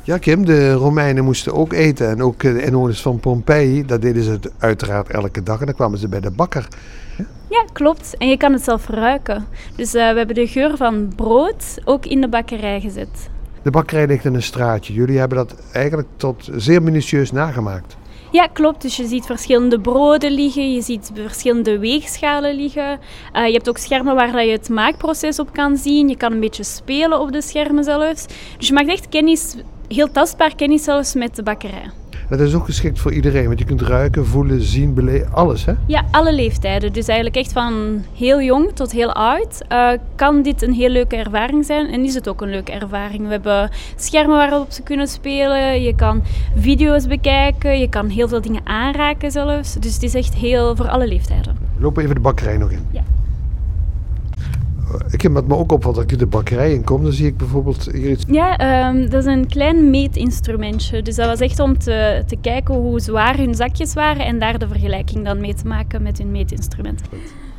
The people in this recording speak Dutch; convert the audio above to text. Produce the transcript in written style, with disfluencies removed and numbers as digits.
Ja, Kim, de Romeinen moesten ook eten. En ook de inwoners van Pompeii, dat deden ze uiteraard elke dag. En dan kwamen ze bij de bakker. Ja, klopt. En je kan het zelf ruiken. Dus we hebben de geur van brood ook in de bakkerij gezet. De bakkerij ligt in een straatje. Jullie hebben dat eigenlijk tot zeer minutieus nagemaakt. Ja, klopt. Dus je ziet verschillende broden liggen, je ziet verschillende weegschalen liggen. Je hebt ook schermen waar je het maakproces op kan zien. Je kan een beetje spelen op de schermen zelfs. Dus je maakt echt kennis, heel tastbaar kennis zelfs met de bakkerij. Dat is ook geschikt voor iedereen, want je kunt ruiken, voelen, zien, beleven, alles hè? Ja, alle leeftijden. Dus eigenlijk echt van heel jong tot heel oud kan dit een heel leuke ervaring zijn en is het ook een leuke ervaring. We hebben schermen waarop ze kunnen spelen, je kan video's bekijken, je kan heel veel dingen aanraken zelfs. Dus het is echt heel voor alle leeftijden. We lopen even de bakkerij nog in. Ja. Ik heb wat me ook opvalt dat ik de bakkerij in kom, dan zie ik bijvoorbeeld hier iets. Ja, dat is een klein meetinstrumentje. Dus dat was echt om te kijken hoe zwaar hun zakjes waren en daar de vergelijking dan mee te maken met hun meetinstrumenten.